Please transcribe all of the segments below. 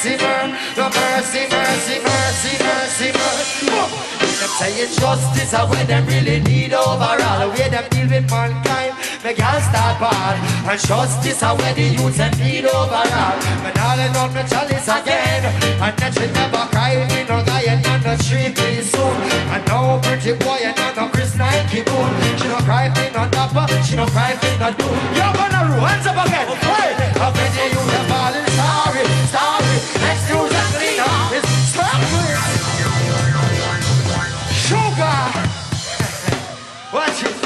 mercy, no mercy, mercy, mercy, mercy, mercy. Them saying justice are when them really need overall. The way them deal with mankind, they can't start bad. And justice are when the youths them need overall. But all in on the chalice again. And that she never cry, me no guy and on the street pretty soon. And no pretty boy and on the Chris Nike boon. She no cry, me no dapper, she no cry, me no do. You're gonna rule, hands up again. Hey, how can you use the falling sorry, sorry. Next news and clean up is stop. Sugar. Watch it.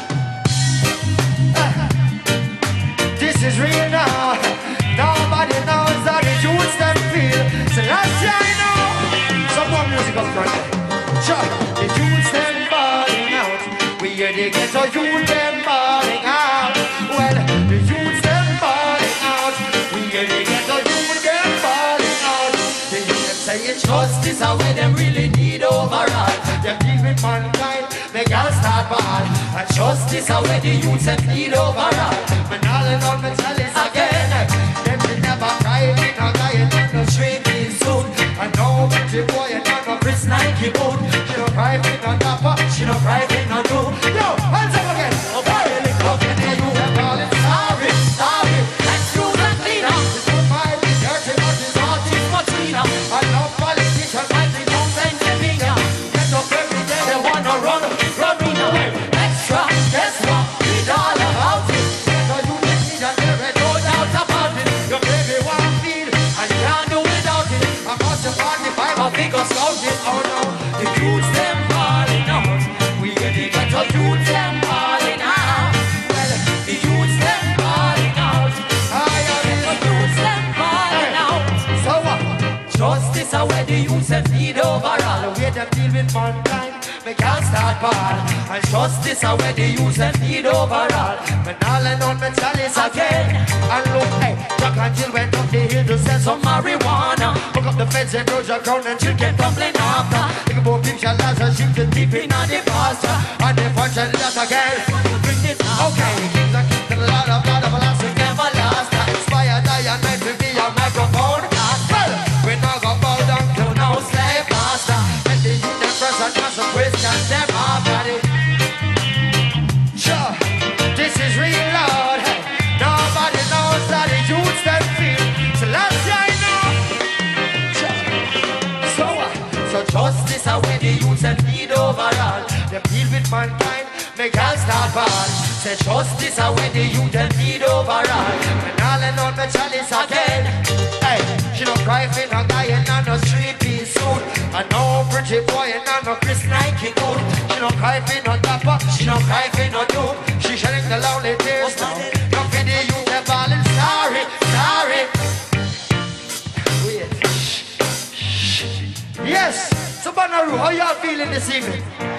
This is real now. Nobody knows how the youths them feel. So last year I know. Some more music up front. Sure. The youths them balling out. We hear the ghetto youth them balling out. Well, the youths them balling out. We hear the ghetto youth them balling out. The youth them saying justice are where them really need overall. Them deal with mankind, they can't start bad. And justice are where the youths them need overall. But all in all, me tell it again. Them should never cry, me no guy and no street is soon. And no pretty boy and no Chris Nike boot. She no cry, me no dapper, she no cry, me no do. Yo, hands up again. Okay, how can they do that? Calling sorry, sorry. Let's do that clean up. This is my dirty, but it's not too much cleaner. I love politicians, I think don't send them finger. Get up every day, they wanna run away. Extra, guess what? Read all about it. So you need and there is no doubt about it. Your baby want feed, and you can't do without it. I must have 45, I think I'll scout it. Oh no, the youths them falling out. We get the ghetto youths them falling out. Well, the youths them falling out. I am the youths them falling out. So what? Justice are where the youths them need overall. The way them deal with mankind, they can't start bad. And justice are where the youths them need overall. But all and on me chalice again. And look, hey, Jack and Jill went up the hill to sell some marijuana. Hook up the fence and rose your ground and children tumbling after. Think about picture lads and sheep to deep in on the pasture. And they punch and that again. Bring this okay, kings and kings to the Lord of God everlasting everlasting. Inspired I and night to be a microphone. Well, we now go bow down to no slave master. And the youth them press and ask some questions them after it. Sure, this is real loud. Hey, nobody knows how the youths them feel. So last year I know. Sure. So justice are where the youths them need overall. They deal with mankind, make all start bad. Say justice are where the youth them need overall. And all and on the chalice again. Hey, she no cry for no guy and no street piece suit. And no pretty boy and no Chris Nike boot. She no cry for no dapper, she no cry for no doom. She shedding the lonely tears now. No for the youth them balling sorry, sorry. Wait. Yes, so Banaru, how y'all feeling this evening?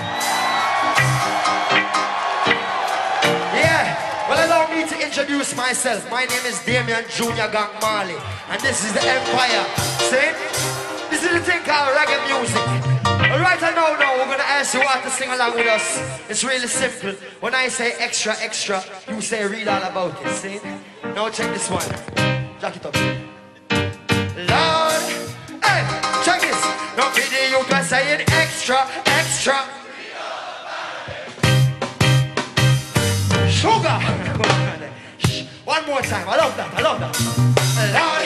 Yeah, well allow me to introduce myself. My name is Damian Junior Gang Marley, and this is the Empire. See? This is the thing called reggae music. Alright, I know now we're gonna ask you all to sing along with us. It's really simple. When I say extra, extra, you say read all about it, see? Now check this one. Jack it up. Lord, hey, check this. No video you can say it extra, extra. Sugar. One more time. I love that. I love that. Lord,